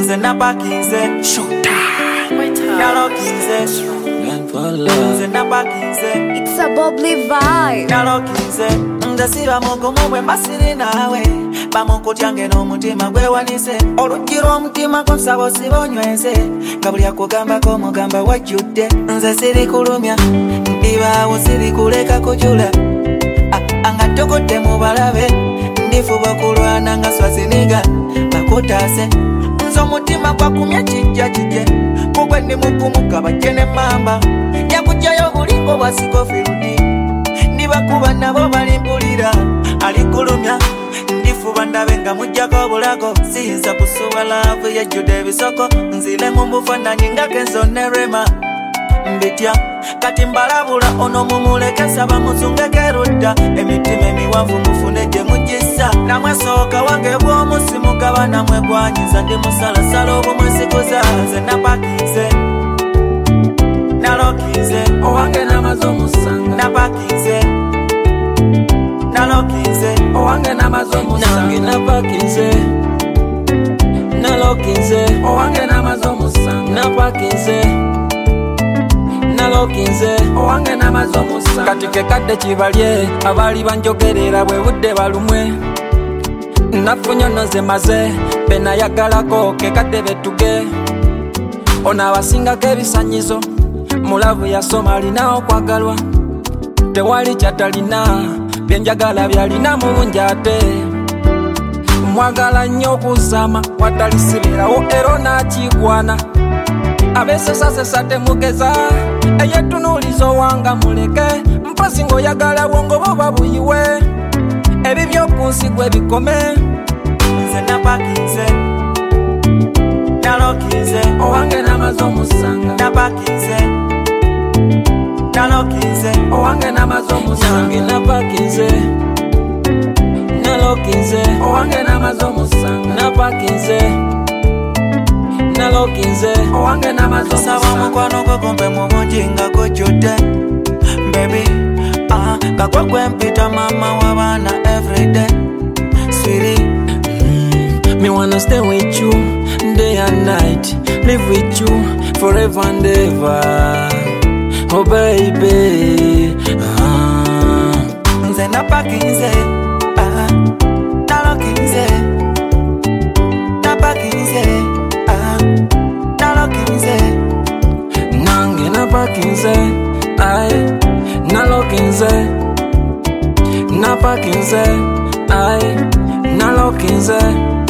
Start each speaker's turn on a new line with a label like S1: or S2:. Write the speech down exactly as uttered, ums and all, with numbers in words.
S1: nze napakinze nalokinze nze napakinze
S2: It's a bubbly vibe.
S1: nalokinze nze siba mugumu bwe mbasiri naawe bamukutyange n'omutima gwewanise oluggira omutima konsaba osiba onyweze nga buli akugambako omugamba wajjudde nze siri kulumya ndibaawo siri kuleka kujula anga togodde mu balabe ndifuba kulwana nga swaziniga bakutaase nze omutima gwakumya kijja kijje kugwe ndi mukumuka bajje ne mamba yakujjayo bulingo bwasikofirudi nibakuba nabo balimpulira alikulumya ndifuba ndabe nga mujjako bulago siyinza kusuba laavu yejjudde ebisoko nzile mu bufaananyi nga Kenzo ne Rema mbitya kati mbalabula ono mumulekesa bamuzungeko erudda emitima emiwanvu mufune gye mugisa namwe sooka wange bw'omusi mugaba namwe gwanyiza ndi musalasala obumwesikuza nze napakinze nalokinze
S3: owange namaze omusanga
S1: napakinze nalokinze
S3: owange namaze omusanga
S4: nange napakinze nalokinze
S3: owange namaze omusanga
S4: napakinze nalokinze
S3: owange namaze omusanga
S4: kati kekadde kibalye abaali banjogerera bwe budde balumwe nafunyo noze maze benayagalako kekadde betuge ono abasingako ebisanyizo mulavu yasoma alinawo kwagalwa tewali kyatalina byenjagala byalina mulungi ate mwagala nnyo okuzama watalisibirawo era nakigwana abesesasesa temugeza eyetunuulizo wanga muleke mposi ng'oyagala bwongo boba buyiwe ebibyo ku nsi gwe bikome
S1: nze napakinze nalokinze
S3: owange namaze omusanga
S1: napakinze nalokinze
S3: owange namaze omusanga
S4: nange napakinze nalokinze
S3: owange namaze omusanga
S4: napakinze nalokinze
S3: owange namaze
S1: saba
S3: omusanga
S1: omukwano gwo gumpe mu bungi nga gujjudde baby ah gakwe gwempita mama w'abaana everyday sweetie
S4: mm, me wanna stay with you day and night live with you forever and ever oh baby ah
S1: nze napakinze ah nalokinze napakinze ah nalokinze
S4: nange napakinze ai nalokinze napakinze ai nalokinze